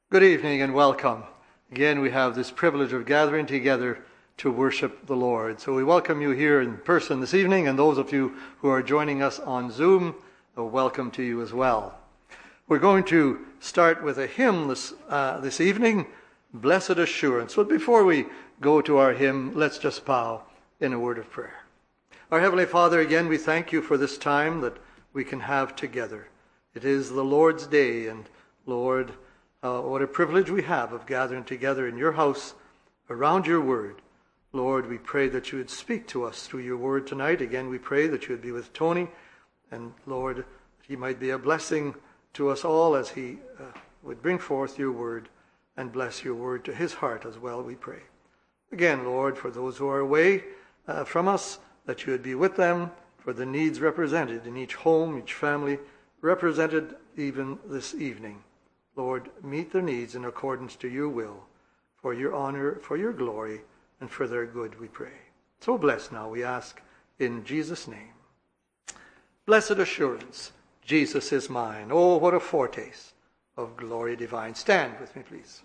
Good evening and welcome. Again, we have this privilege of gathering together to worship the Lord. So we welcome you here in person this evening, and those of you who are joining us on Zoom, welcome to you as well. We're going to start with a hymn this evening, Blessed Assurance. But before we go to our hymn, let's just bow in a word of prayer. Our Heavenly Father, again, we thank you for this time that we can have together. It is the Lord's day, and Lord, what a privilege we have of gathering together in your house around your word. Lord, we pray that you would speak to us through your word tonight. Again, we pray that you would be with Tony, and Lord, that he might be a blessing to us all as he would bring forth your word and bless your word to his heart as well, we pray. Again, Lord, for those who are away from us, that you would be with them, for the needs represented in each home, each family, represented even this evening. Lord, meet their needs in accordance to your will, for your honor, for your glory, and for their good, we pray. So bless now, we ask, in Jesus' name. Blessed assurance, Jesus is mine. Oh, what a foretaste of glory divine. Stand with me, please.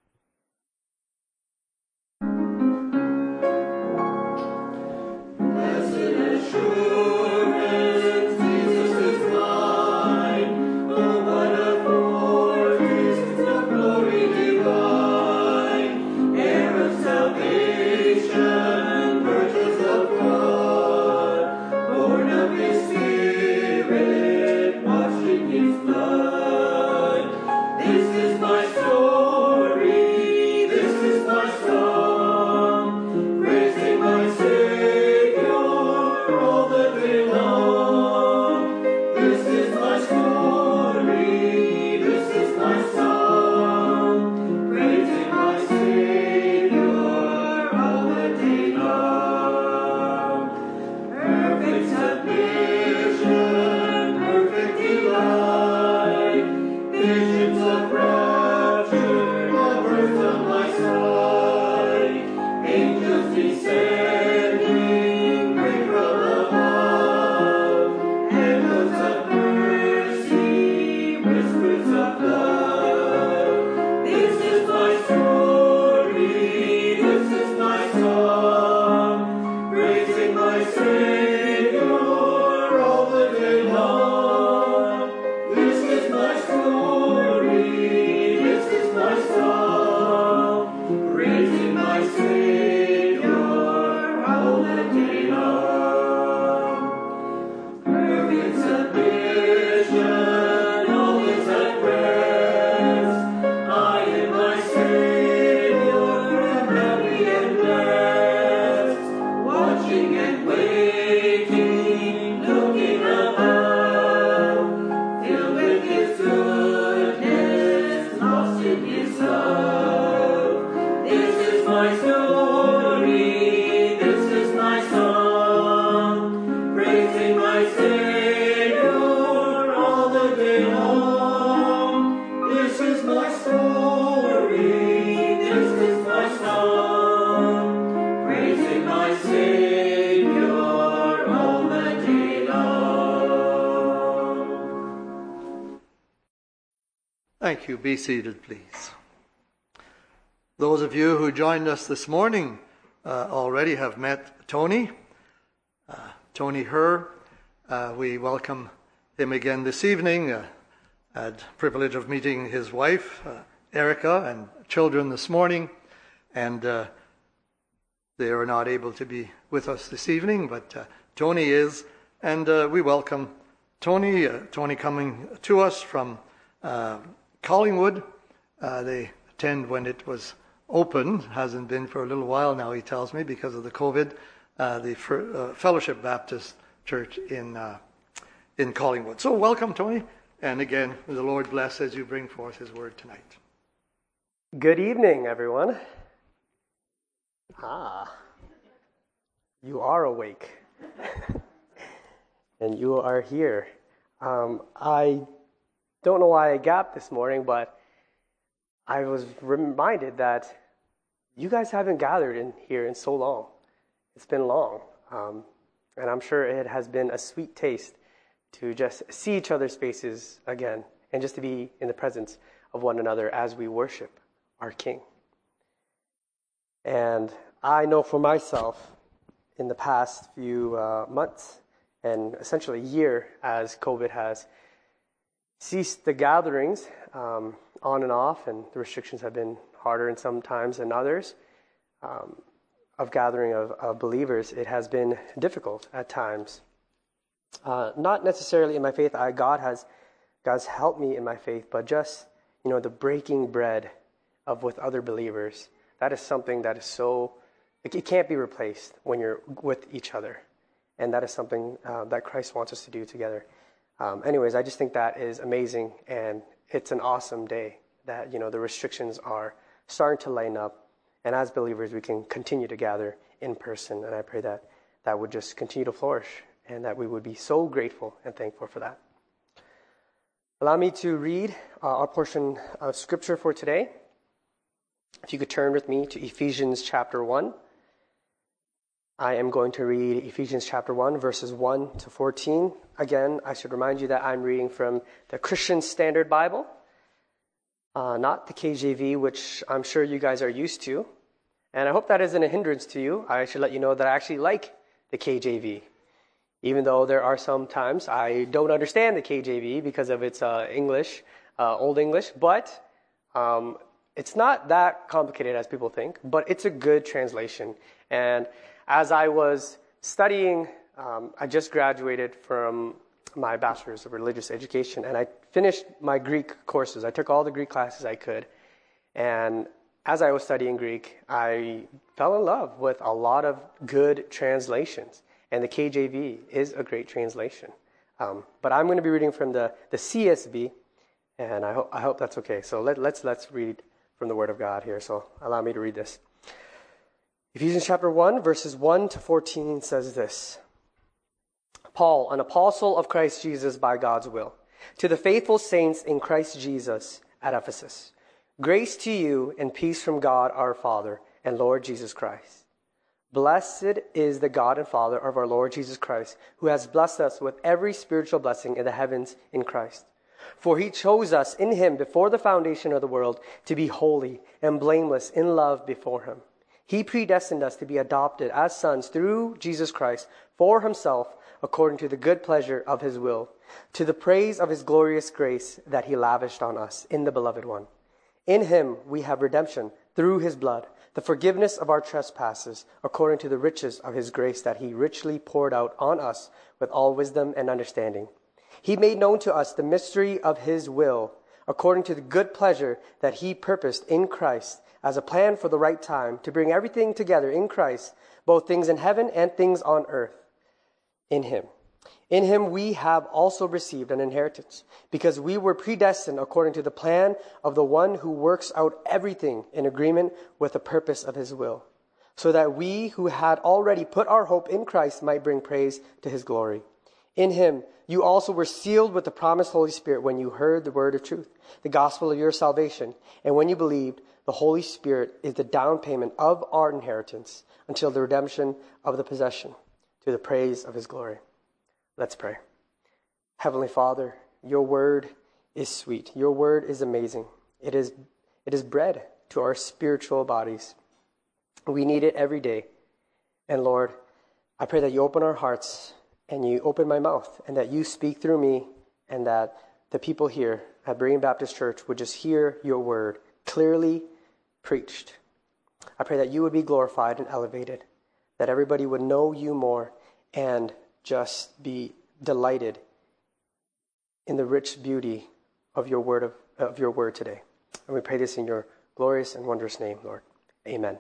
Thank you. Be seated, please. Those of you who joined us this morning already have met Tony Herr. We welcome him again this evening. Had the privilege of meeting his wife, Erica, and children this morning. And they are not able to be with us this evening, but Tony is. And we welcome Tony. Tony coming to us from Collingwood. They attend when it was open. Hasn't been for a little while now, he tells me, because of the COVID. The Fellowship Baptist Church in Collingwood. So welcome, Tony. And again, may the Lord bless as you bring forth his word tonight. Good evening, everyone. You are awake. And you are here. I don't know why I gapped this morning, but I was reminded that you guys haven't gathered in here in so long. It's been long. And I'm sure it has been a sweet taste to just see each other's faces again and just to be in the presence of one another as we worship our King. And I know for myself, in the past few months, and essentially a year, as COVID has ceased the gatherings on and off, and the restrictions have been harder in some times than others, of gathering of believers, it has been difficult at times. Not necessarily in my faith. God's helped me in my faith, but just, the breaking bread with other believers. That is something that is it can't be replaced when you're with each other. And that is something that Christ wants us to do together. Anyways, I just think that is amazing, and it's an awesome day that, the restrictions are starting to line up. And as believers, we can continue to gather in person. And I pray that that would just continue to flourish and that we would be so grateful and thankful for that. Allow me to read our portion of Scripture for today. If you could turn with me to Ephesians chapter 1. I am going to read Ephesians chapter 1, verses 1 to 14. Again, I should remind you that I'm reading from the Christian Standard Bible, not the KJV, which I'm sure you guys are used to. And I hope that isn't a hindrance to you. I should let you know that I actually like the KJV, even though there are some times I don't understand the KJV because of its English, Old English. But it's not that complicated as people think, but it's a good translation. And as I was studying, I just graduated from my bachelor's of religious education, and I finished my Greek courses. I took all the Greek classes I could, and as I was studying Greek, I fell in love with a lot of good translations, and the KJV is a great translation. But I'm going to be reading from the CSB, and I hope that's okay. So let's read from the Word of God here. So allow me to read this. Ephesians chapter 1, verses 1 to 14 says this. Paul, an apostle of Christ Jesus by God's will, to the faithful saints in Christ Jesus at Ephesus, grace to you and peace from God our Father and Lord Jesus Christ. Blessed is the God and Father of our Lord Jesus Christ, who has blessed us with every spiritual blessing in the heavens in Christ. For he chose us in him before the foundation of the world to be holy and blameless in love before him. He predestined us to be adopted as sons through Jesus Christ for himself, according to the good pleasure of his will, to the praise of his glorious grace that he lavished on us in the Beloved One. In him we have redemption through his blood, the forgiveness of our trespasses, according to the riches of his grace that he richly poured out on us with all wisdom and understanding. He made known to us the mystery of his will, according to the good pleasure that he purposed in Christ, as a plan for the right time, to bring everything together in Christ, both things in heaven and things on earth, in him. In him we have also received an inheritance, because we were predestined according to the plan of the one who works out everything in agreement with the purpose of his will, so that we who had already put our hope in Christ might bring praise to his glory. In him you also were sealed with the promised Holy Spirit when you heard the word of truth, the gospel of your salvation, and when you believed, the Holy Spirit is the down payment of our inheritance until the redemption of the possession, to the praise of his glory. Let's pray. Heavenly Father, your word is sweet. Your word is amazing. It is bread to our spiritual bodies. We need it every day. And Lord, I pray that you open our hearts and you open my mouth, and that you speak through me, and that the people here at Berean Baptist Church would just hear your word clearly preached. I pray that you would be glorified and elevated, that everybody would know you more and just be delighted in the rich beauty of your word today. And we pray this in your glorious and wondrous name, Lord. Amen.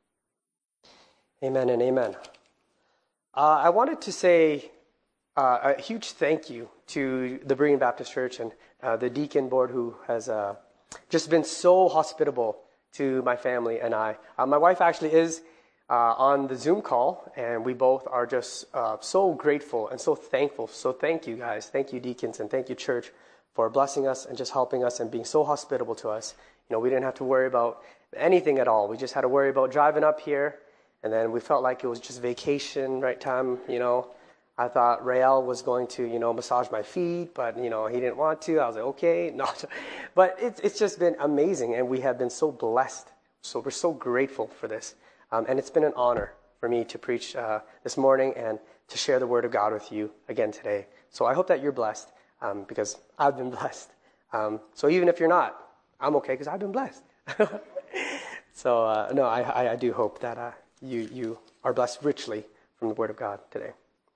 Amen and amen. I wanted to say a huge thank you to the Berean Baptist Church and the deacon board, who has just been so hospitable to my family and I. My wife actually is on the Zoom call, and we both are just so grateful and so thankful. So thank you guys. Thank you, deacons, and thank you, church, for blessing us and just helping us and being so hospitable to us. We didn't have to worry about anything at all. We just had to worry about driving up here, and then we felt like it was just vacation, right time, I thought Rael was going to, massage my feet, but, he didn't want to. I was like, okay. No. But it's just been amazing, and we have been so blessed. So we're so grateful for this. And it's been an honor for me to preach this morning and to share the Word of God with you again today. So I hope that you're blessed because I've been blessed. So even if you're not, I'm okay because I've been blessed. So, I do hope that you are blessed richly from the Word of God today.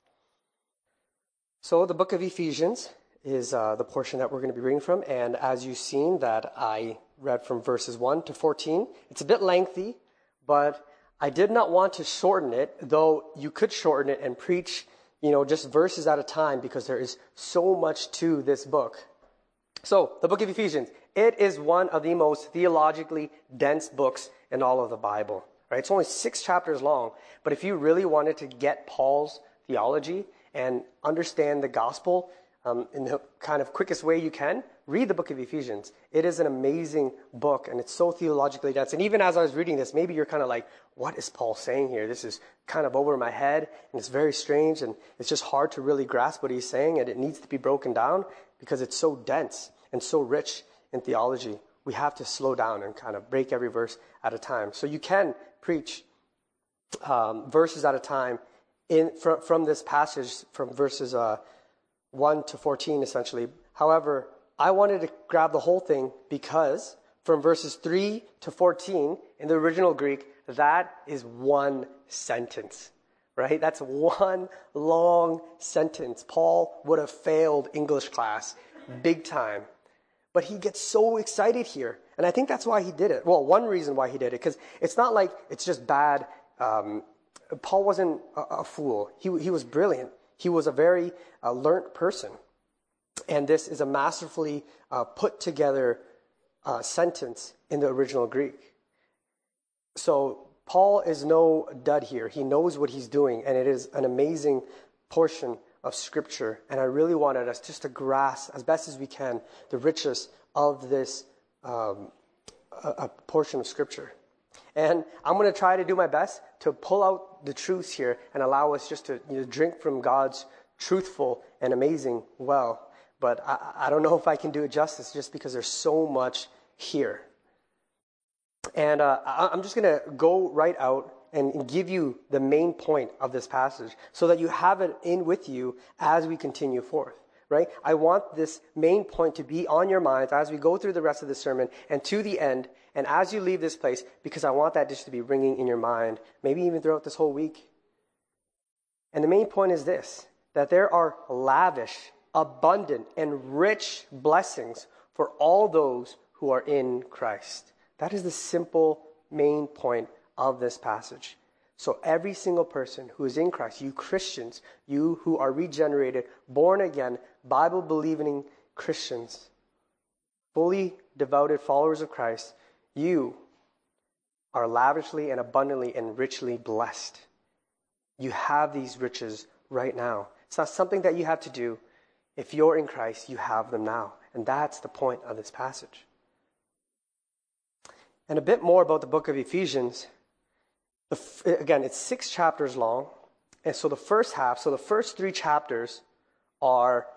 So the book of Ephesians is the portion that we're going to be reading from. And as you've seen that I read from verses 1 to 14, it's a bit lengthy, but I did not want to shorten it, though you could shorten it and preach, just verses at a time because there is so much to this book. So the book of Ephesians, it is one of the most theologically dense books in all of the Bible. Right? It's only 6 chapters long, but if you really wanted to get Paul's theology and understand the gospel in the kind of quickest way you can, read the book of Ephesians. It is an amazing book, and it's so theologically dense. And even as I was reading this, maybe you're kind of like, what is Paul saying here? This is kind of over my head, and it's very strange, and it's just hard to really grasp what he's saying, and it needs to be broken down because it's so dense and so rich in theology. We have to slow down and kind of break every verse at a time. So you can preach verses at a time from this passage, from verses 1 to 14, essentially. However, I wanted to grab the whole thing because from verses 3 to 14 in the original Greek, that is one sentence, right? That's one long sentence. Paul would have failed English class big time. But he gets so excited here. And I think that's why he did it. Well, one reason why he did it, because it's not like it's just bad. Paul wasn't a fool. He was brilliant. He was a very learned person. And this is a masterfully put together sentence in the original Greek. So Paul is no dud here. He knows what he's doing, and it is an amazing portion of Scripture. And I really wanted us just to grasp, as best as we can, the richness of this a portion of Scripture. And I'm going to try to do my best to pull out the truths here and allow us just to drink from God's truthful and amazing well. But I don't know if I can do it justice just because there's so much here. And I'm just going to go right out and give you the main point of this passage so that you have it in with you as we continue forth. Right? I want this main point to be on your minds as we go through the rest of the sermon and to the end and as you leave this place, because I want that just to be ringing in your mind, maybe even throughout this whole week. And the main point is this, that there are lavish, abundant, and rich blessings for all those who are in Christ. That is the simple main point of this passage. So every single person who is in Christ, you Christians, you who are regenerated, born again, Bible-believing Christians, fully devoted followers of Christ, you are lavishly and abundantly and richly blessed. You have these riches right now. It's not something that you have to do. If you're in Christ, you have them now. And that's the point of this passage. And a bit more about the book of Ephesians. Again, it's 6 chapters long. And so the first half, so the first 3 chapters are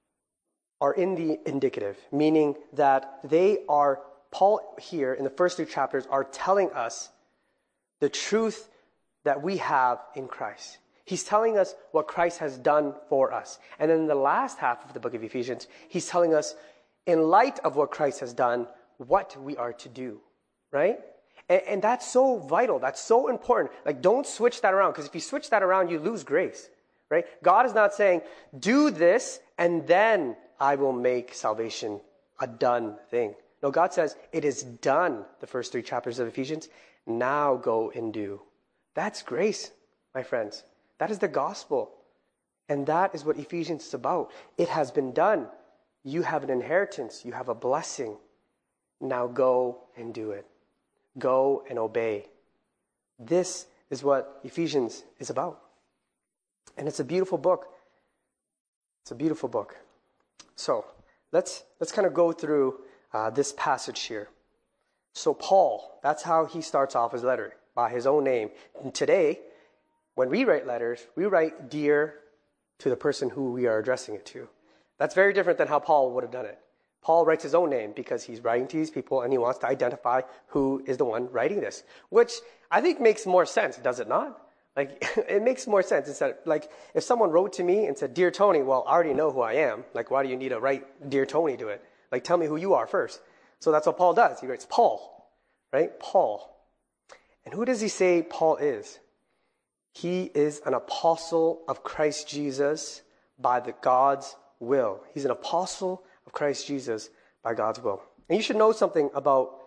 in the indicative, meaning that they are, Paul here in the first 3 chapters are telling us the truth that we have in Christ. He's telling us what Christ has done for us. And then in the last half of the book of Ephesians, he's telling us, in light of what Christ has done, what we are to do, right? And that's so vital. That's so important. Like, don't switch that around, because if you switch that around, you lose grace, right? God is not saying, do this, and then I will make salvation a done thing. No, God says, it is done, the first 3 chapters of Ephesians. Now go and do. That's grace, my friends. That is the gospel. And that is what Ephesians is about. It has been done. You have an inheritance. You have a blessing. Now go and do it. Go and obey. This is what Ephesians is about. And it's a beautiful book. It's a beautiful book. So let's kind of go through this passage here. So Paul, that's how he starts off his letter, by his own name. And today, when we write letters, we write Dear to the person who we are addressing it to. That's very different than how Paul would have done it. Paul writes his own name because he's writing to these people and he wants to identify who is the one writing this, which I think makes more sense, does it not? Like, it makes more sense. Instead, like, if someone wrote to me and said, Dear Tony, well, I already know who I am. Like, why do you need to write Dear Tony to it? Like, tell me who you are first. So that's what Paul does. He writes Paul, right? Paul. And who does he say Paul is? He is an apostle of Christ Jesus by the God's will. He's an apostle of Christ Jesus by God's will. And you should know something about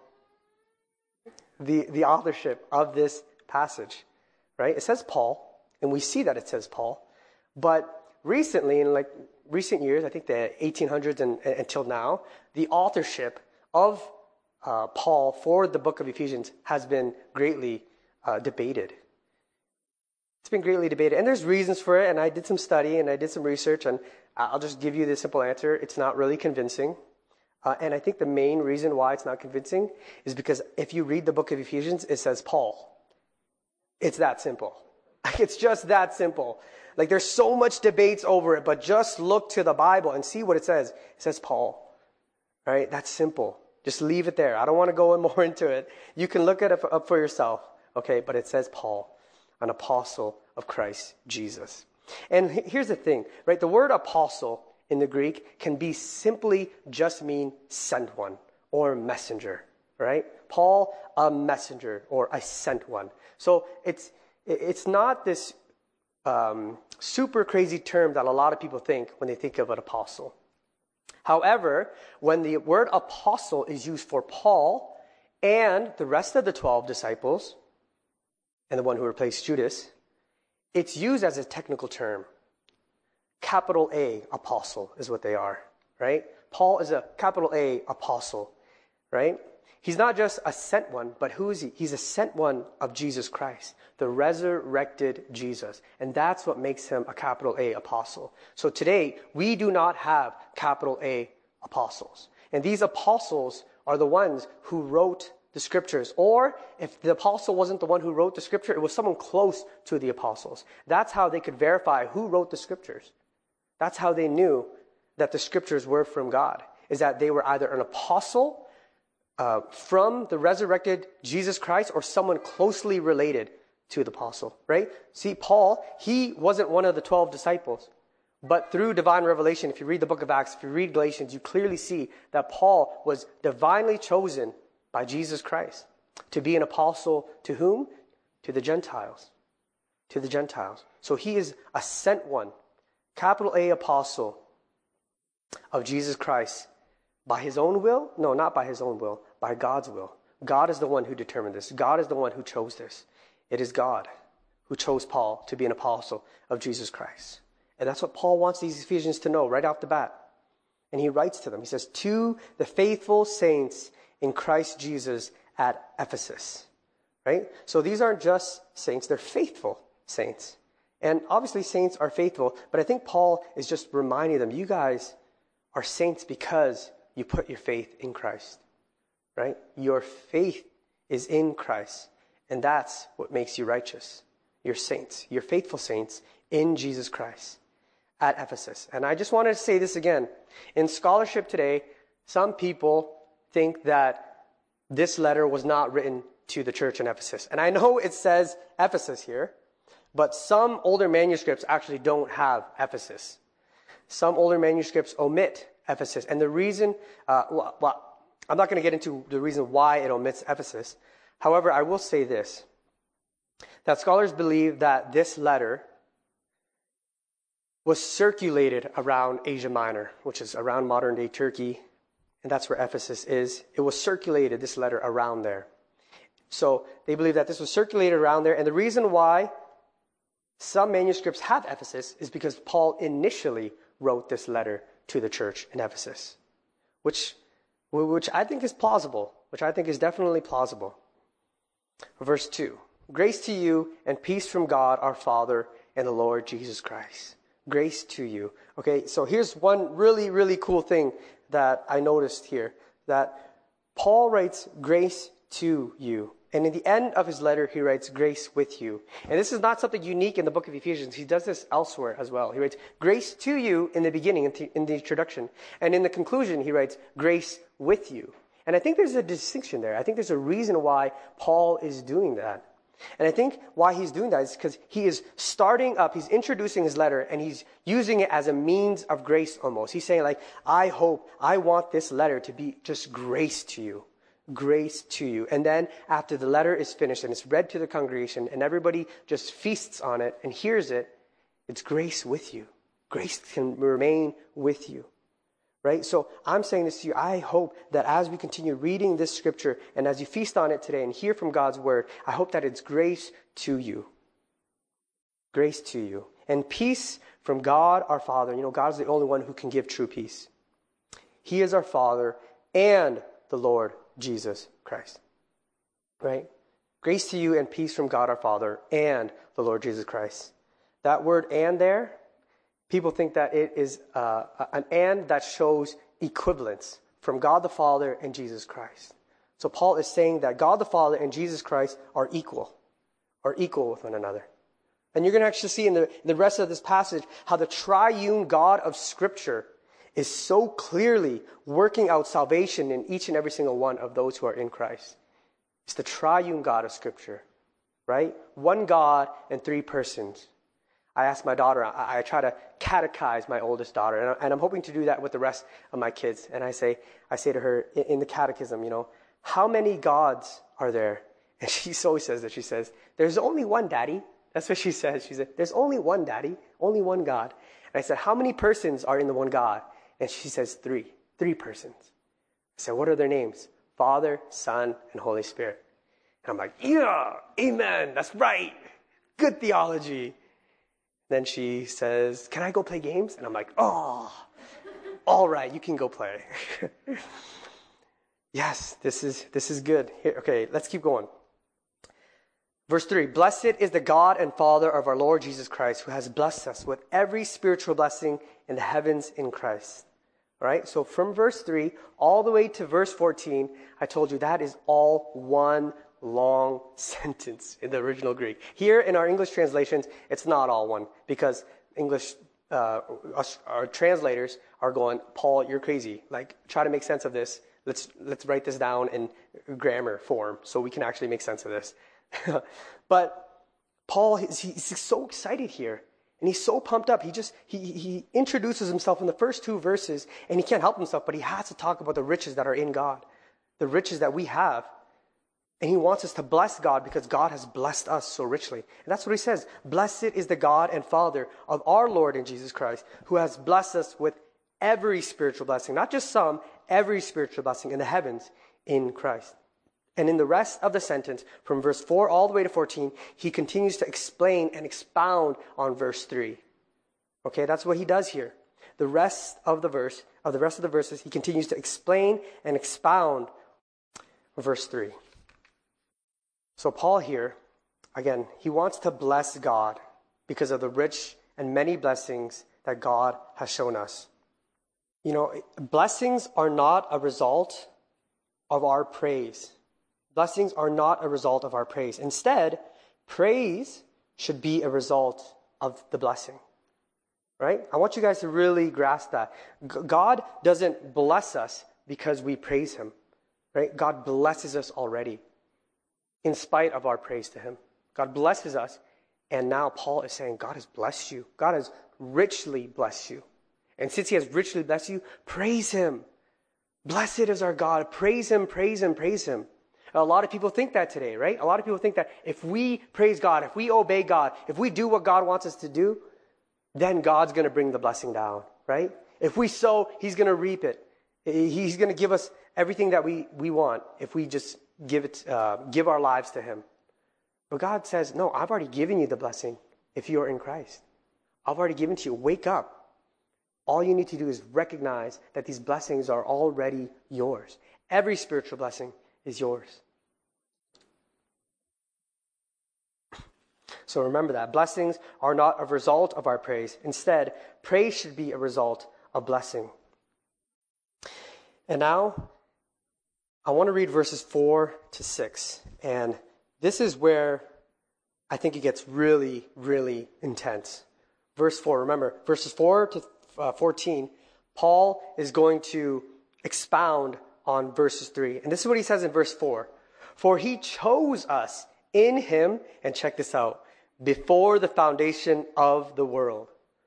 the authorship of this passage, right? It says Paul, and we see that it says Paul. But recently, in like recent years, I think the 1800s and until now, the authorship of Paul for the book of Ephesians has been greatly debated. It's been greatly debated. And there's reasons for it, and I did some study and I did some research, and I'll just give you the simple answer. It's not really convincing. And I think the main reason why it's not convincing is because if you read the book of Ephesians, it says Paul. It's that simple. It's just that simple. Like, there's so much debates over it, but just look to the Bible and see what it says. It says Paul. Right? That's simple. Just leave it there. I don't want to go more into it. You can look it up for yourself. Okay? But it says Paul, an apostle of Christ Jesus. And here's the thing, right? The word apostle in the Greek can be simply just mean sent one or messenger, right? Paul, a messenger or a sent one. So it's not this super crazy term that a lot of people think when they think of an apostle. However, when the word apostle is used for Paul and the rest of the 12 disciples and the one who replaced Judas, it's used as a technical term. Capital A apostle is what they are, right? Paul is a capital A apostle, right? He's not just a sent one, but who is he? He's a sent one of Jesus Christ, the resurrected Jesus. And that's what makes him a capital A apostle. So today, we do not have capital A apostles. And these apostles are the ones who wrote the scriptures. Or if the apostle wasn't the one who wrote the scripture, it was someone close to the apostles. That's how they could verify who wrote the scriptures. That's how they knew that the scriptures were from God, is that they were either an apostle from the resurrected Jesus Christ or someone closely related to the apostle, right? See, Paul, he wasn't one of the 12 disciples, but through divine revelation, if you read the book of Acts, if you read Galatians, you clearly see that Paul was divinely chosen by Jesus Christ to be an apostle to whom? To the Gentiles. To the Gentiles. So he is a sent one, capital A apostle of Jesus Christ. By his own will? No, not by his own will. By God's will. God is the one who determined this. God is the one who chose this. It is God who chose Paul to be an apostle of Jesus Christ. And that's what Paul wants these Ephesians to know right off the bat. And he writes to them. He says, to the faithful saints in Christ Jesus at Ephesus. Right? So these aren't just saints. They're faithful saints. And obviously saints are faithful. But I think Paul is just reminding them, you guys are saints because you put your faith in Christ, right? Your faith is in Christ, and that's what makes you righteous. You're saints. You're faithful saints in Jesus Christ at Ephesus. And I just wanted to say this again. In scholarship today, some people think that this letter was not written to the church in Ephesus. And I know it says Ephesus here, but some older manuscripts actually don't have Ephesus. Some older manuscripts omit Ephesus. And the reason, well, I'm not going to get into the reason why it omits Ephesus. However, I will say this, that scholars believe that this letter was circulated around Asia Minor, which is around modern-day Turkey, and that's where Ephesus is. It was circulated, this letter, around there. So they believe that this was circulated around there, and the reason why some manuscripts have Ephesus is because Paul initially wrote this letter to the church in Ephesus, which I think is plausible, which I think is definitely plausible. Verse 2, grace to you and peace from God our Father and the Lord Jesus Christ. Grace to you. Okay, so here's one really, really cool thing that I noticed here, that Paul writes grace to you And in the end of his letter, he writes, grace with you. And this is not something unique in the book of Ephesians. He does this elsewhere as well. He writes, grace to you in the beginning, in the introduction. And in the conclusion, he writes, grace with you. And I think there's a distinction there. I think there's a reason why Paul is doing that. And I think why he's doing that is because he is starting up, he's introducing his letter, and he's using it as a means of grace almost. He's saying like, I want this letter to be just grace to you. Grace to you. And then after the letter is finished and it's read to the congregation and everybody just feasts on it and hears it, it's grace with you. Grace can remain with you. Right? So I'm saying this to you. I hope that as we continue reading this scripture and as you feast on it today and hear from God's word, I hope that it's grace to you. Grace to you. And peace from God our Father. You know, God is the only one who can give true peace. He is our Father and the Lord Jesus Christ. Right? Grace to you and peace from God our Father and the Lord Jesus Christ. That word "and" there, people think that it is an "and" that shows equivalence from God the Father and Jesus Christ. So Paul is saying that God the Father and Jesus Christ are equal with one another. And you're going to actually see in the rest of this passage how the triune God of Scripture is so clearly working out salvation in each and every single one of those who are in Christ. It's the triune God of Scripture, right? One God and three persons. I asked my daughter, I try to catechize my oldest daughter, and I'm hoping to do that with the rest of my kids. And I say to her in the catechism, you know, how many gods are there? And she always says that. She says, there's only one, Daddy. That's what she says. She said, there's only one, Daddy, only one God. And I said, how many persons are in the one God? And she says, three persons. I said, what are their names? Father, Son, and Holy Spirit. And I'm like, yeah, amen, that's right. Good theology. Then she says, can I go play games? And I'm like, oh, all right, you can go play. Yes, this is good. Here, okay, let's keep going. Verse 3, blessed is the God and Father of our Lord Jesus Christ, who has blessed us with every spiritual blessing in the heavens in Christ. All right, so from verse 3 all the way to verse 14, I told you that is all one long sentence in the original Greek. Here in our English translations, it's not all one because English, our translators are going, Paul, you're crazy. Like, try to make sense of this. Let's write this down in grammar form so we can actually make sense of this. But Paul, he's so excited here. And he's so pumped up. He introduces himself in the first two verses, and he can't help himself, but he has to talk about the riches that are in God, the riches that we have. And he wants us to bless God because God has blessed us so richly. And that's what he says. Blessed is the God and Father of our Lord and Jesus Christ, who has blessed us with every spiritual blessing, not just some, every spiritual blessing in the heavens in Christ. And in the rest of the sentence, from verse 4 all the way to 14, he continues to explain and expound on verse 3. Okay, that's what he does here. The rest of the verses, he continues to explain and expound verse 3. So Paul here, again, he wants to bless God because of the rich and many blessings that God has shown us. You know, blessings are not a result of our praise. Blessings are not a result of our praise. Instead, praise should be a result of the blessing. Right? I want you guys to really grasp that. God doesn't bless us because we praise him. Right? God blesses us already in spite of our praise to him. God blesses us, and now Paul is saying God has blessed you. God has richly blessed you. And since he has richly blessed you, praise him. Blessed is our God. Praise him, praise him, praise him. A lot of people think that today, right? A lot of people think that if we praise God, if we obey God, if we do what God wants us to do, then God's going to bring the blessing down, right? If we sow, he's going to reap it. He's going to give us everything that we want if we just give our lives to him. But God says, no, I've already given you the blessing if you are in Christ. I've already given to you. Wake up. All you need to do is recognize that these blessings are already yours. Every spiritual blessing is yours. So remember that. Blessings are not a result of our praise. Instead, praise should be a result of blessing. And now, I want to read verses 4 to 6. And this is where I think it gets really, really intense. Verse 4, remember, verses 4 to 14, Paul is going to expound on verses 3. And this is what he says in verse 4. For he chose us in him, and check this out, before the foundation of the world.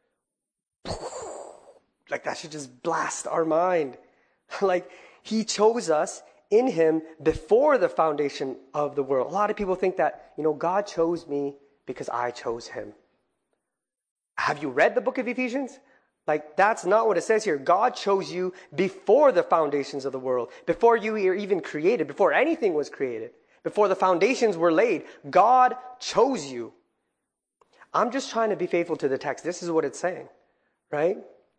Like that should just blast our mind. Like he chose us in him before the foundation of the world. A lot of people think that, God chose me because I chose him. Have you read the book of Ephesians? Like, that's not what it says here. God chose you before the foundations of the world, before you were even created, before anything was created, before the foundations were laid. God chose you. I'm just trying to be faithful to the text. This is what it's saying, right?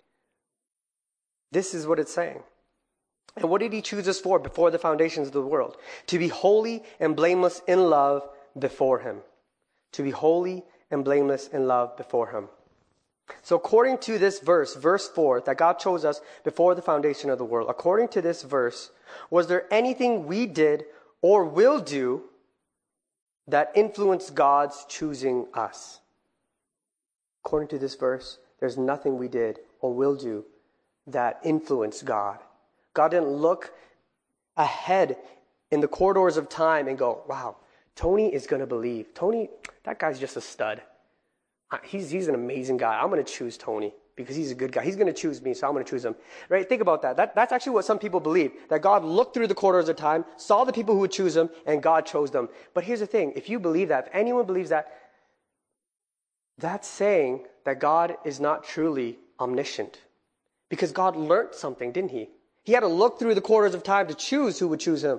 This is what it's saying. And what did he choose us for before the foundations of the world? To be holy and blameless in love before him. To be holy and blameless in love before him. So according to this verse 4, that God chose us before the foundation of the world, according to this verse, was there anything we did or will do that influenced God's choosing us? According to this verse, there's nothing we did or will do that influenced God. God didn't look ahead in the corridors of time and go, wow, Tony is going to believe. Tony, that guy's just a stud. He's an amazing guy. I'm going to choose Tony because he's a good guy. He's going to choose me, so I'm going to choose him. Right? Think about that. That's actually what some people believe, that God looked through the corridors of time, saw the people who would choose him, and God chose them. But here's the thing. If you believe that, if anyone believes that, that's saying that God is not truly omniscient. Because God learned something, didn't he? He had to look through the corridors of time to choose who would choose him.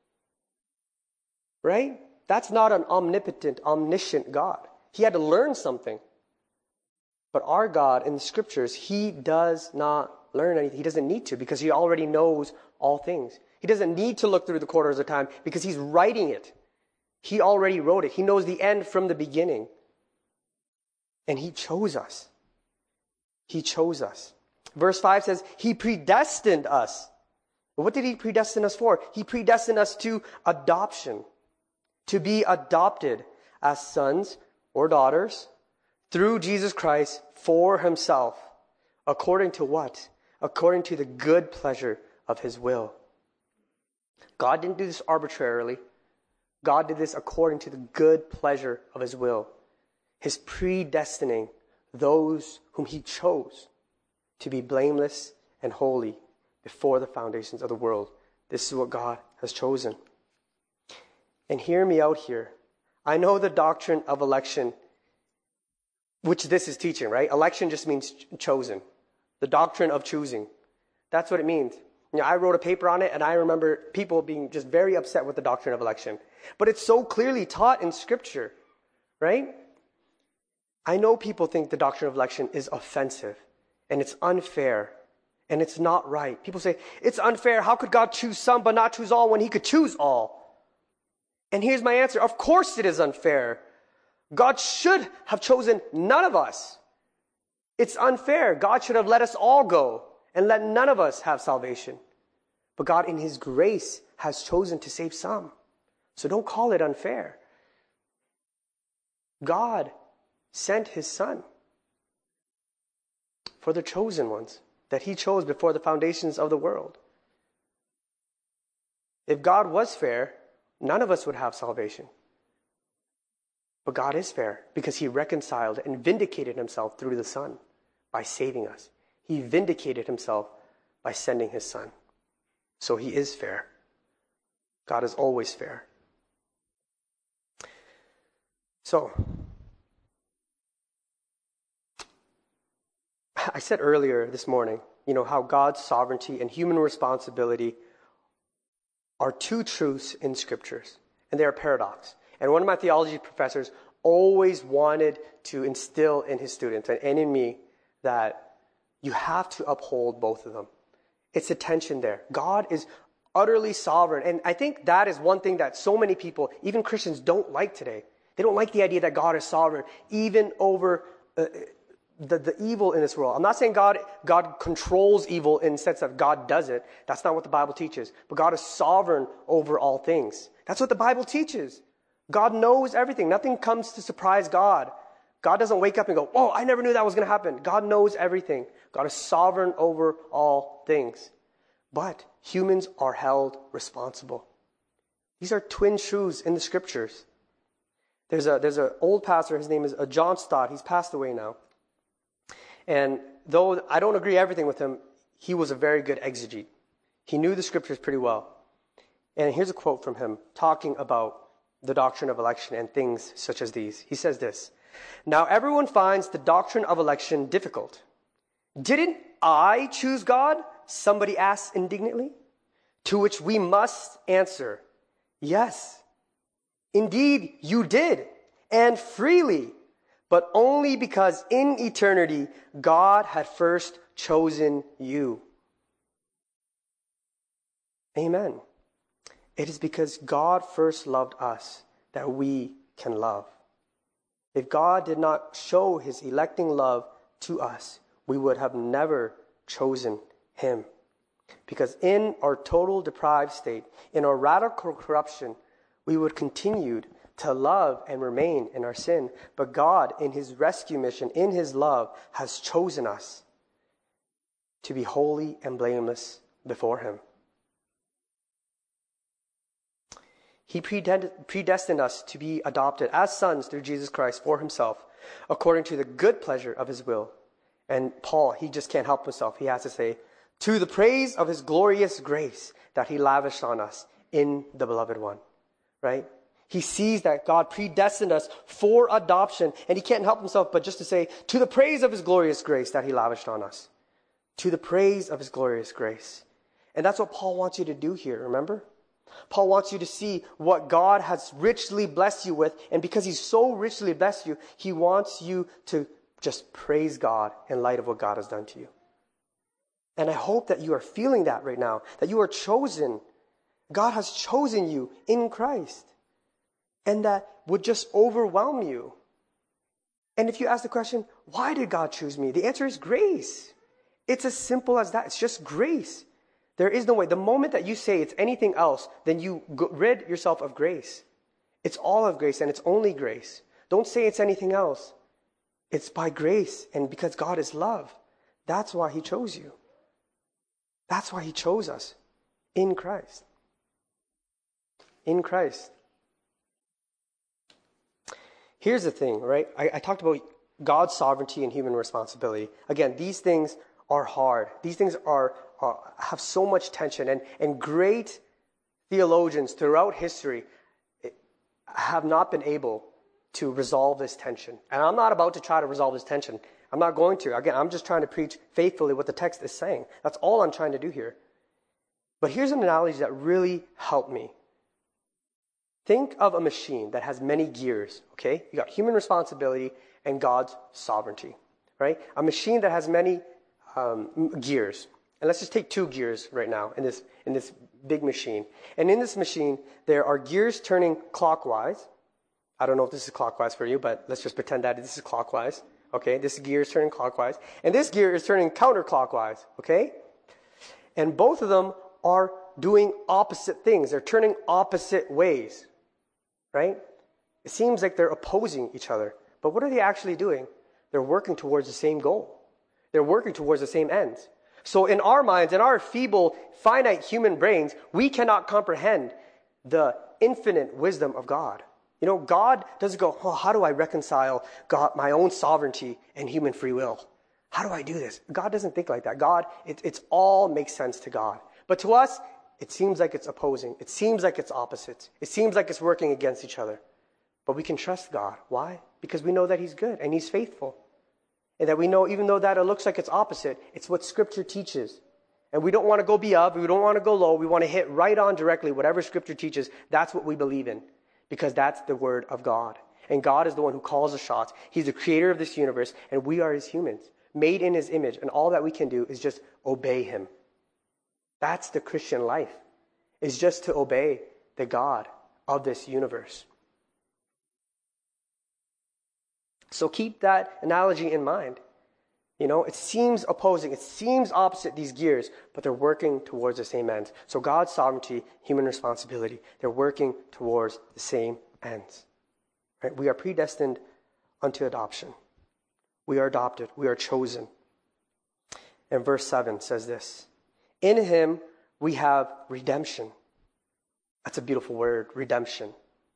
Right? That's not an omnipotent, omniscient God. He had to learn something. But our God in the scriptures, he does not learn anything. He doesn't need to because he already knows all things. He doesn't need to look through the corridors of time because he's writing it. He already wrote it. He knows the end from the beginning. And he chose us. He chose us. Verse 5 says, he predestined us. What did he predestine us for? He predestined us to adoption, to be adopted as sons or daughters through Jesus Christ for himself. According to what? According to the good pleasure of his will. God didn't do this arbitrarily. God did this according to the good pleasure of his will. His predestining those whom he chose to be blameless and holy before the foundations of the world. This is what God has chosen. And hear me out here. I know the doctrine of election, which this is teaching, right? Election just means chosen. The doctrine of choosing. That's what it means. I wrote a paper on it, and I remember people being just very upset with the doctrine of election. But it's so clearly taught in Scripture, right? I know people think the doctrine of election is offensive, and it's unfair, and it's not right. People say, it's unfair. How could God choose some but not choose all when he could choose all? And here's my answer. Of course it is unfair. God should have chosen none of us. It's unfair. God should have let us all go and let none of us have salvation. But God, in his grace, has chosen to save some. So don't call it unfair. God sent his son for the chosen ones that he chose before the foundations of the world. If God was fair, none of us would have salvation. But God is fair because he reconciled and vindicated himself through the Son by saving us. He vindicated himself by sending his Son. So he is fair. God is always fair. So, I said earlier this morning, how God's sovereignty and human responsibility are two truths in scriptures, and they're a paradox. And one of my theology professors always wanted to instill in his students and in me that you have to uphold both of them. It's a tension there. God is utterly sovereign. And I think that is one thing that so many people, even Christians, don't like today. They don't like the idea that God is sovereign, even over the evil in this world. I'm not saying God controls evil in the sense that God does it. That's not what the Bible teaches. But God is sovereign over all things. That's what the Bible teaches. God knows everything. Nothing comes to surprise God. God doesn't wake up and go, "Oh, I never knew that was going to happen." God knows everything. God is sovereign over all things. But humans are held responsible. These are twin truths in the scriptures. There's an old pastor, his name is John Stott. He's passed away now. And though I don't agree everything with him, he was a very good exegete. He knew the scriptures pretty well. And here's a quote from him talking about the doctrine of election and things such as these. He says this, "Now everyone finds the doctrine of election difficult. Didn't I choose God?" somebody asks indignantly. To which we must answer, "Yes, indeed you did, and freely, but only because in eternity God had first chosen you." Amen. It is because God first loved us that we can love. If God did not show his electing love to us, we would have never chosen him. Because in our total deprived state, in our radical corruption, we would continue to love and remain in our sin. But God, in his rescue mission, in his love, has chosen us to be holy and blameless before him. He predestined us to be adopted as sons through Jesus Christ for himself, according to the good pleasure of his will. And Paul, he just can't help himself. He has to say, "To the praise of his glorious grace that he lavished on us in the beloved one." Right? He sees that God predestined us for adoption, and he can't help himself but just to say, "To the praise of his glorious grace that he lavished on us." To the praise of his glorious grace. And that's what Paul wants you to do here, remember? Paul wants you to see what God has richly blessed you with, and because he's so richly blessed you, he wants you to just praise God in light of what God has done to you. And I hope that you are feeling that right now, that you are chosen. God has chosen you in Christ. And that would just overwhelm you. And if you ask the question, why did God choose me? The answer is grace. It's as simple as that. It's just grace. There is no way. The moment that you say it's anything else, then you rid yourself of grace. It's all of grace and it's only grace. Don't say it's anything else. It's by grace and because God is love. That's why he chose you. That's why he chose us in Christ. In Christ. Here's the thing, right? I talked about God's sovereignty and human responsibility. Again, these things are hard. These things have so much tension, and great theologians throughout history have not been able to resolve this tension. And I'm not about to try to resolve this tension. I'm not going to. Again, I'm just trying to preach faithfully what the text is saying. That's all I'm trying to do here. But here's an analogy that really helped me. Think of a machine that has many gears, okay? You got human responsibility and God's sovereignty, right? A machine that has many gears. And let's just take 2 gears right now in this big machine. And in this machine, there are gears turning clockwise. I don't know if this is clockwise for you, but let's just pretend that this is clockwise. Okay, this gear is turning clockwise. And this gear is turning counterclockwise, okay? And both of them are doing opposite things. They're turning opposite ways, right? It seems like they're opposing each other. But what are they actually doing? They're working towards the same goal. They're working towards the same ends. So in our minds, in our feeble, finite human brains, we cannot comprehend the infinite wisdom of God. You know, God doesn't go, "Oh, how do I reconcile God, my own sovereignty and human free will? How do I do this?" God doesn't think like that. God, it's all makes sense to God. But to us, it seems like it's opposing. It seems like it's opposites. It seems like it's working against each other. But we can trust God. Why? Because we know that he's good and he's faithful. And that we know, even though that it looks like it's opposite, it's what Scripture teaches. And we don't want to go be up, we don't want to go low, we want to hit right on directly whatever Scripture teaches. That's what we believe in, because that's the Word of God. And God is the one who calls the shots. He's the creator of this universe, and we are his humans, made in his image, and all that we can do is just obey him. That's the Christian life, is just to obey the God of this universe. So keep that analogy in mind. It seems opposing. It seems opposite, these gears, but they're working towards the same ends. So God's sovereignty, human responsibility, they're working towards the same ends. Right? We are predestined unto adoption. We are adopted. We are chosen. And verse 7 says this, in him we have redemption. That's a beautiful word, redemption.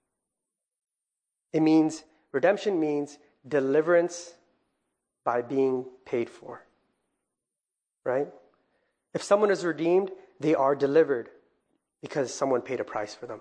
Redemption means deliverance by being paid for. Right? If someone is redeemed, they are delivered because someone paid a price for them.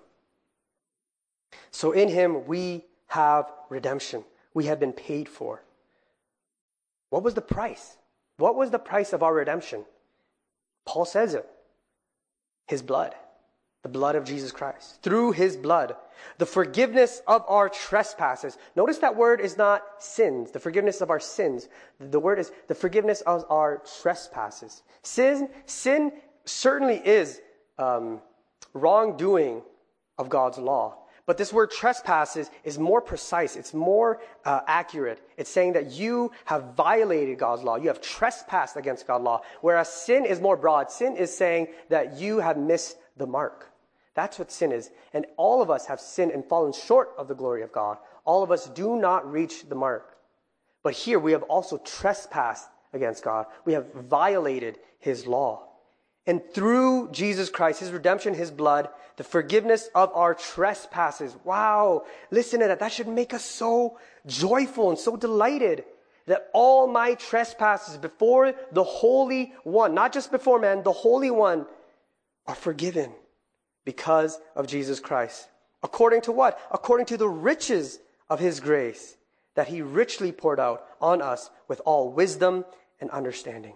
So in him we have redemption. We have been paid for. What was the price? What was the price of our redemption? Paul says it. His blood. The blood of Jesus Christ. Through his blood. The forgiveness of our trespasses. Notice that word is not sins. The forgiveness of our sins. The word is the forgiveness of our trespasses. Sin certainly is wrongdoing of God's law. But this word trespasses is more precise. It's more accurate. It's saying that you have violated God's law. You have trespassed against God's law. Whereas sin is more broad. Sin is saying that you have missed the mark. That's what sin is. And all of us have sinned and fallen short of the glory of God. All of us do not reach the mark. But here we have also trespassed against God. We have violated his law. And through Jesus Christ, his redemption, his blood, the forgiveness of our trespasses. Wow. Listen to that. That should make us so joyful and so delighted that all my trespasses before the Holy One, not just before man, the Holy One, are forgiven because of Jesus Christ. According to what? According to the riches of his grace that he richly poured out on us with all wisdom and understanding.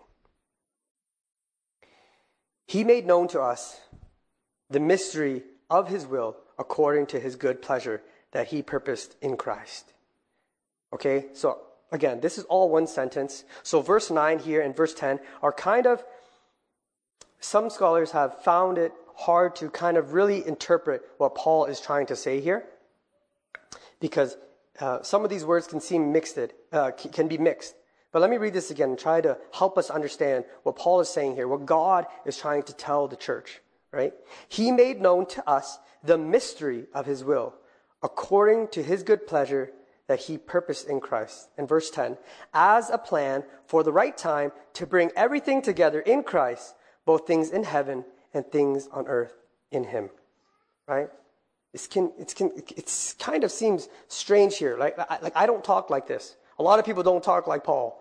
He made known to us the mystery of his will according to his good pleasure that he purposed in Christ. Okay, so again, this is all one sentence. So verse 9 here and verse 10 are kind of, some scholars have found it hard to kind of really interpret what Paul is trying to say here, because some of these words can seem can be mixed. But let me read this again and try to help us understand what Paul is saying here, what God is trying to tell the church, right? He made known to us the mystery of his will, according to his good pleasure that he purposed in Christ. And verse 10, as a plan for the right time to bring everything together in Christ, both things in heaven and things on earth in him, right? It kind of seems strange here. Like I don't talk like this. A lot of people don't talk like Paul.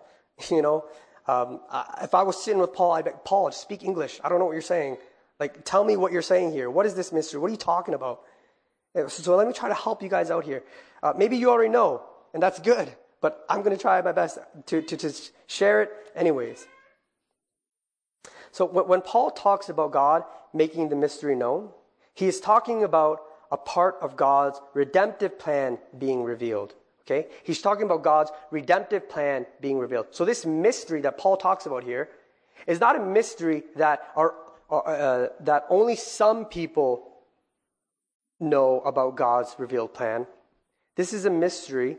If I was sitting with Paul, I'd be like, Paul, just speak English. I don't know what you're saying. Like, tell me what you're saying here. What is this mystery? What are you talking about? So let me try to help you guys out here. Maybe you already know, and that's good. But I'm going to try my best to share it anyways. So when Paul talks about God making the mystery known, he is talking about a part of God's redemptive plan being revealed. Okay? He's talking about God's redemptive plan being revealed. So this mystery that Paul talks about here is not a mystery that that only some people know about God's revealed plan. This is a mystery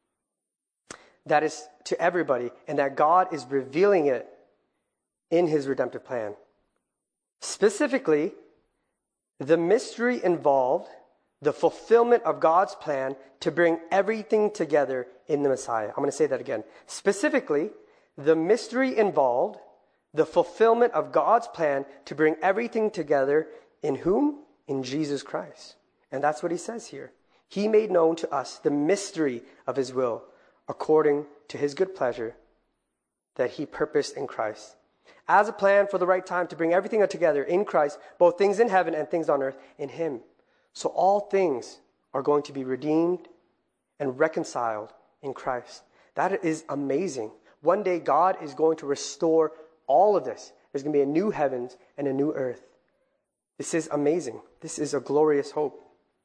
that is to everybody, and that God is revealing it in his redemptive plan. Specifically, the mystery involved the fulfillment of God's plan to bring everything together in the Messiah. I'm going to say that again. Specifically, the mystery involved the fulfillment of God's plan to bring everything together in whom? In Jesus Christ. And that's what he says here. He made known to us the mystery of his will according to his good pleasure that he purposed in Christ. As a plan for the right time to bring everything together in Christ, both things in heaven and things on earth in him. So all things are going to be redeemed and reconciled in Christ. That is amazing. One day God is going to restore all of this. There's going to be a new heavens and a new earth. This is amazing. This is a glorious hope.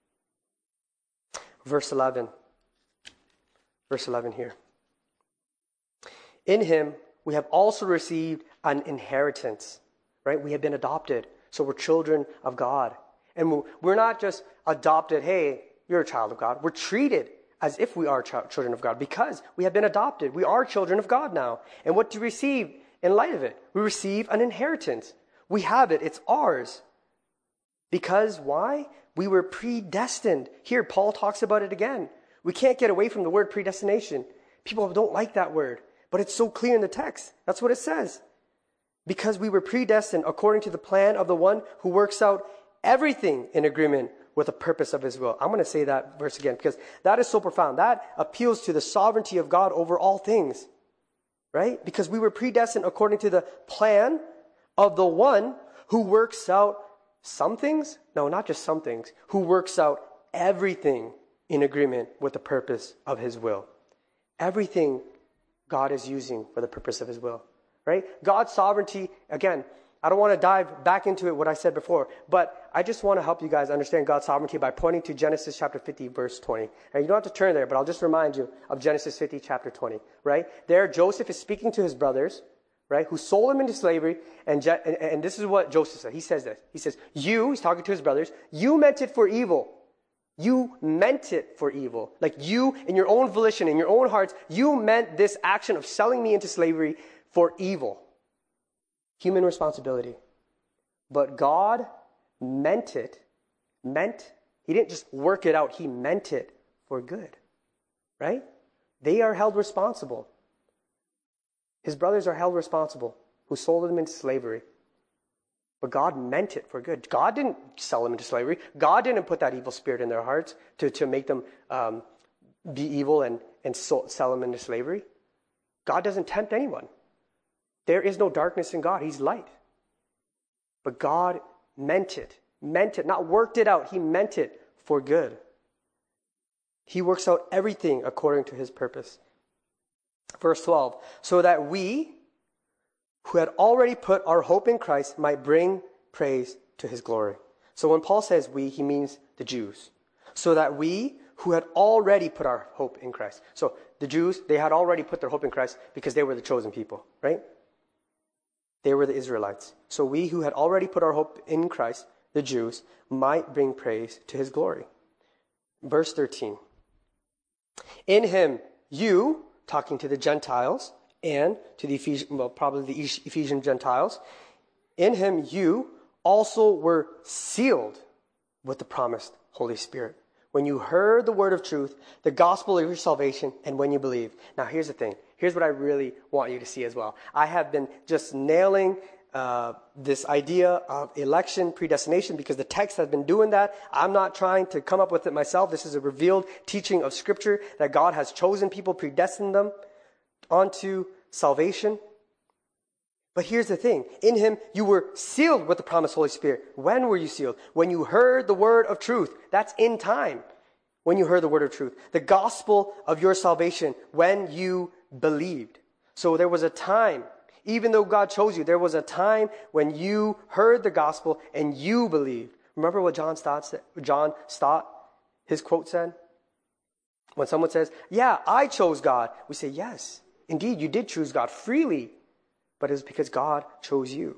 Verse 11. Verse 11 here. In him we have also received an inheritance. Right? We have been adopted. So we're children of God. And we're not just adopted, hey, you're a child of God. We're treated as if we are children of God, because we have been adopted. We are children of God now. And what do we receive in light of it? We receive an inheritance. We have it. It's ours. Because why? We were predestined. Here, Paul talks about it again. We can't get away from the word predestination. People don't like that word, but it's so clear in the text. That's what it says. Because we were predestined according to the plan of the one who works out everything in agreement with the purpose of his will. I'm going to say that verse again because that is so profound. That appeals to the sovereignty of God over all things, right? Because we were predestined according to the plan of the one who works out some things. No, not just some things. Who works out everything in agreement with the purpose of his will. Everything God is using for the purpose of his will, right? God's sovereignty, again, I don't want to dive back into it, what I said before, but I just want to help you guys understand God's sovereignty by pointing to Genesis chapter 50, verse 20. And you don't have to turn there, but I'll just remind you of Genesis 50, chapter 20, right? There, Joseph is speaking to his brothers, right, who sold him into slavery, and this is what Joseph said. He says this. He says, he's talking to his brothers, you meant it for evil. You meant it for evil. Like you, in your own volition, in your own hearts, you meant this action of selling me into slavery for evil. Human responsibility. But God meant it. He didn't just work it out. He meant it for good. Right? They are held responsible. His brothers are held responsible who sold him into slavery. But God meant it for good. God didn't sell them into slavery. God didn't put that evil spirit in their hearts to make them be evil and sell them into slavery. God doesn't tempt anyone. There is no darkness in God. He's light. But God meant it, not worked it out. He meant it for good. He works out everything according to his purpose. Verse 12, so that we who had already put our hope in Christ might bring praise to his glory. So when Paul says we, he means the Jews. So that we who had already put our hope in Christ. So the Jews, they had already put their hope in Christ because they were the chosen people, right? They were the Israelites. So we who had already put our hope in Christ, the Jews, might bring praise to his glory. Verse 13. In him, you, talking to the Gentiles and to the Ephesian Gentiles, in him you also were sealed with the promised Holy Spirit. When you heard the word of truth, the gospel of your salvation, and when you believed. Now here's the thing. Here's what I really want you to see as well. I have been just nailing this idea of election, predestination, because the text has been doing that. I'm not trying to come up with it myself. This is a revealed teaching of Scripture that God has chosen people, predestined them onto salvation. But here's the thing. In him, you were sealed with the promised Holy Spirit. When were you sealed? When you heard the word of truth. That's in time. When you heard the word of truth. The gospel of your salvation. When you believed. So there was a time, even though God chose you, there was a time when you heard the gospel and you believed. Remember what John Stott, his quote said? When someone says, yeah, I chose God. We say, yes, indeed, you did choose God freely. But it's because God chose you.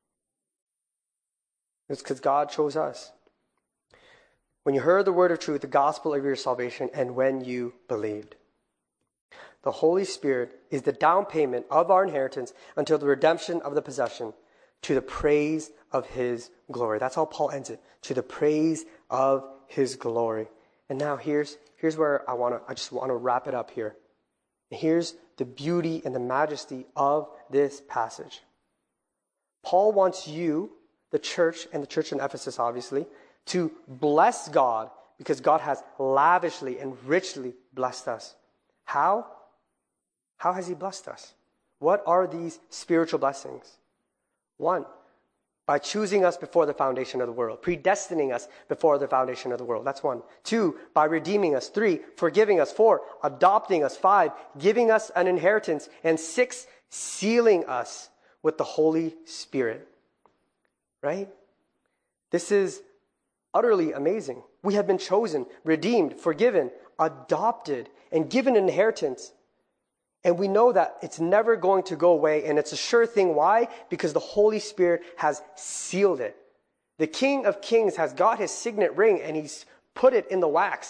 It's because God chose us. When you heard the word of truth, the gospel of your salvation, and when you believed. The Holy Spirit is the down payment of our inheritance until the redemption of the possession, to the praise of his glory. That's how Paul ends it. To the praise of his glory. And now here's where I just want to wrap it up here. Here's the beauty and the majesty of this passage. Paul wants you, the church, and the church in Ephesus obviously, to bless God because God has lavishly and richly blessed us. How? How has he blessed us? What are these spiritual blessings? 1, by choosing us before the foundation of the world, predestining us before the foundation of the world. That's 1. 2, by redeeming us. 3, forgiving us. 4, adopting us. 5, giving us an inheritance. And 6, sealing us with the Holy Spirit. Right? This is utterly amazing. We have been chosen, redeemed, forgiven, adopted, and given an inheritance. And we know that it's never going to go away, and it's a sure thing. Why? Because the Holy Spirit has sealed it. The King of Kings has got his signet ring, and he's put it in the wax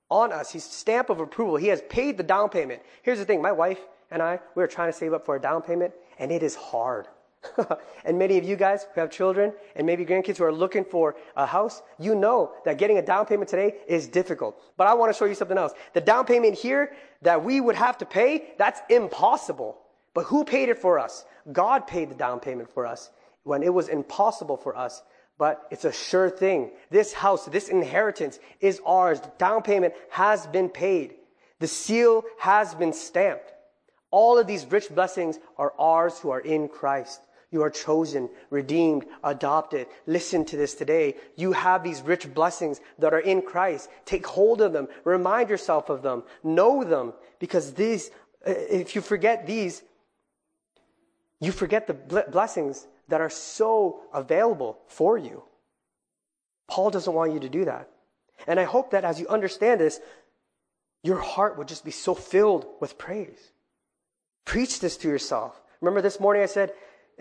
on us. His stamp of approval. He has paid the down payment. Here's the thing. My wife and I, we were trying to save up for a down payment, and it is hard. And many of you guys who have children and maybe grandkids who are looking for a house, you know that getting a down payment today is difficult. But I want to show you something else. The down payment here that we would have to pay, that's impossible. But who paid it for us? God paid the down payment for us when it was impossible for us. But it's a sure thing. This house, this inheritance is ours. The down payment has been paid. The seal has been stamped. All of these rich blessings are ours who are in Christ. You are chosen, redeemed, adopted. Listen to this today. You have these rich blessings that are in Christ. Take hold of them. Remind yourself of them. Know them. Because these, if you forget these, you forget the blessings that are so available for you. Paul doesn't want you to do that. And I hope that as you understand this, your heart will just be so filled with praise. Preach this to yourself. Remember this morning I said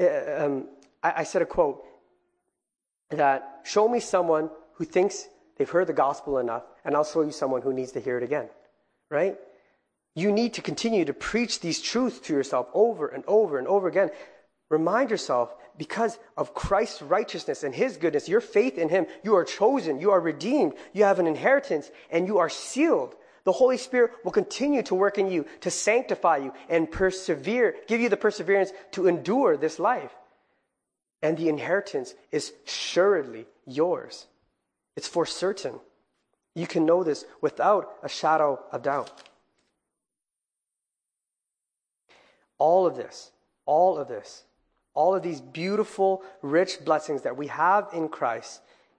a quote that show me someone who thinks they've heard the gospel enough, and I'll show you someone who needs to hear it again. Right? You need to continue to preach these truths to yourself over and over and over again. Remind yourself, because of Christ's righteousness and His goodness, your faith in Him, you are chosen, you are redeemed, you have an inheritance, and you are sealed. The Holy Spirit will continue to work in you, to sanctify you, and persevere, give you the perseverance to endure this life. And the inheritance is assuredly yours. It's for certain. You can know this without a shadow of doubt. All of these beautiful, rich blessings that we have in Christ,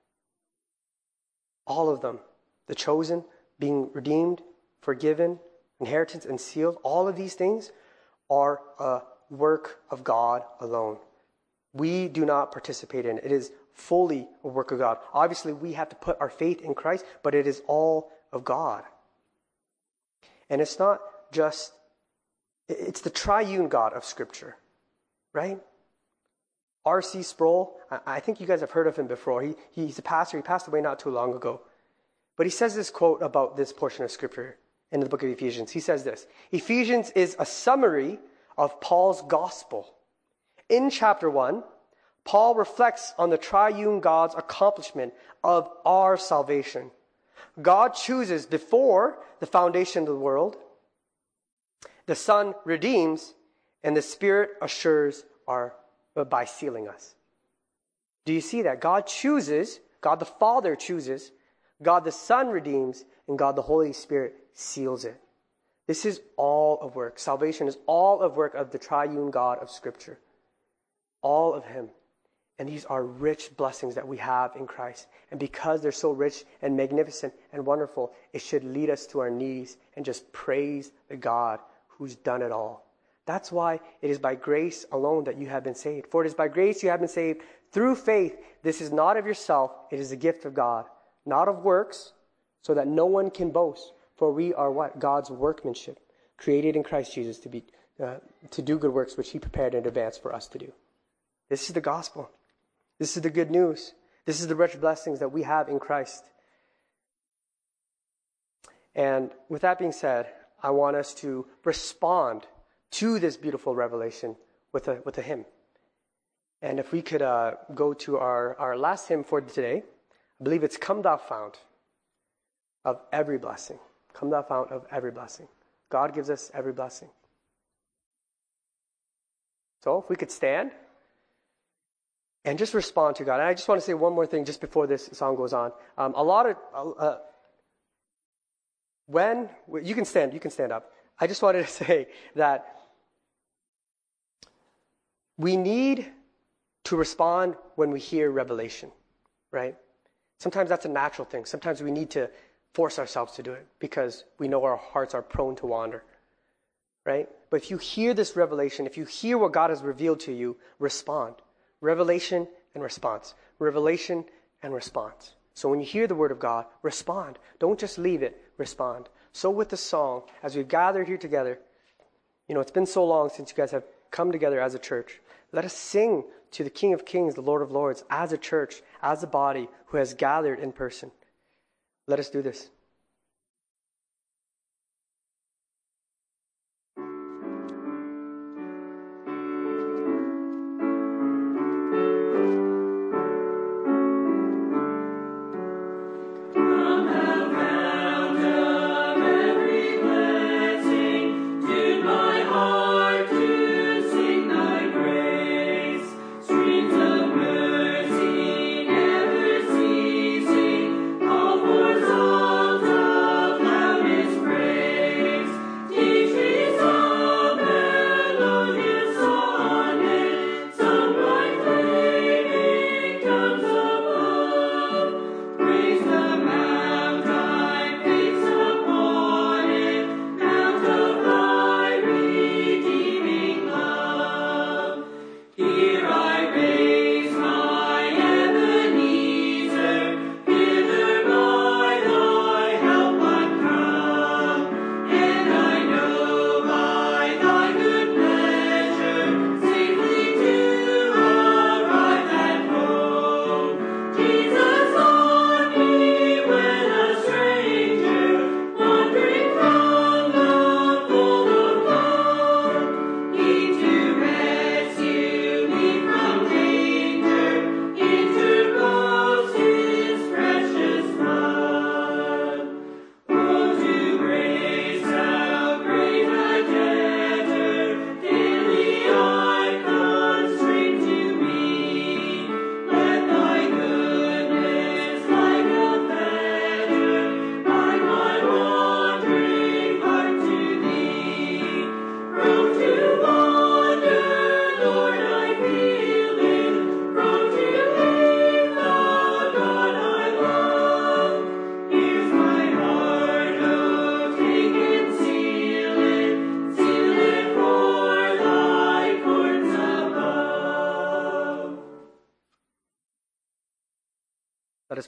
all of them, the chosen, being redeemed, forgiven, inheritance, and sealed, all of these things are a work of God alone. We do not participate in it. It is fully a work of God. Obviously, we have to put our faith in Christ, but it is all of God. And it's not just, it's the triune God of Scripture, right? R.C. Sproul, I think you guys have heard of him before. He's a pastor. He passed away not too long ago. But he says this quote about this portion of Scripture in the book of Ephesians. He says this: Ephesians is a summary of Paul's gospel. In chapter 1, Paul reflects on the triune God's accomplishment of our salvation. God chooses before the foundation of the world. The Son redeems, and the Spirit assures by sealing us. Do you see that? God chooses, God the Father chooses, God the Son redeems, and God the Holy Spirit seals it. This is all of work. Salvation is all of work of the triune God of Scripture. All of Him. And these are rich blessings that we have in Christ. And because they're so rich and magnificent and wonderful, it should lead us to our knees and just praise the God who's done it all. That's why it is by grace alone that you have been saved. For it is by grace you have been saved through faith. This is not of yourself. It is a gift of God, not of works, so that no one can boast. For we are what? God's workmanship, created in Christ Jesus to do good works which He prepared in advance for us to do. This is the gospel. This is the good news. This is the rich blessings that we have in Christ. And with that being said, I want us to respond to this beautiful revelation with a hymn. And if we could go to our last hymn for today, I believe it's Come Thou Fount of Every Blessing. Come Thou Fount of Every Blessing. God gives us every blessing. So if we could stand and just respond to God. And I just want to say one more thing just before this song goes on. You can stand up. I just wanted to say that we need to respond when we hear revelation, right? Sometimes that's a natural thing. Sometimes we need to force ourselves to do it because we know our hearts are prone to wander, right? But if you hear this revelation, if you hear what God has revealed to you, respond. Revelation and response. Revelation and response. So when you hear the word of God, respond. Don't just leave it, respond. So with the song, as we've gathered here together, it's been so long since you guys have come together as a church. Let us sing to the King of Kings, the Lord of Lords, as a church, as a body who has gathered in person. Let us do this.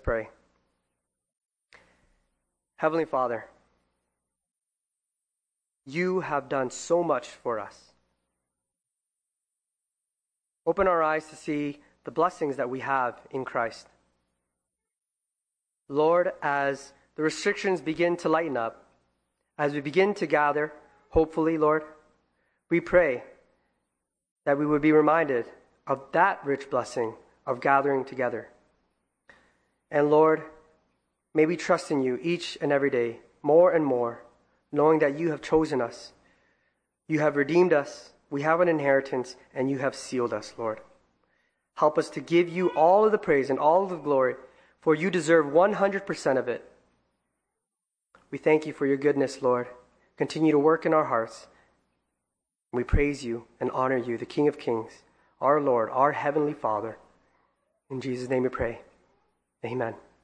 pray. Heavenly Father, you have done so much for us. Open our eyes to see the blessings that we have in Christ. Lord, as the restrictions begin to lighten up, as we begin to gather, hopefully, Lord, we pray that we would be reminded of that rich blessing of gathering together. And Lord, may we trust in you each and every day, more and more, knowing that you have chosen us. You have redeemed us. We have an inheritance, and you have sealed us, Lord. Help us to give you all of the praise and all of the glory, for you deserve 100% of it. We thank you for your goodness, Lord. Continue to work in our hearts. We praise you and honor you, the King of Kings, our Lord, our Heavenly Father. In Jesus' name we pray. Amen.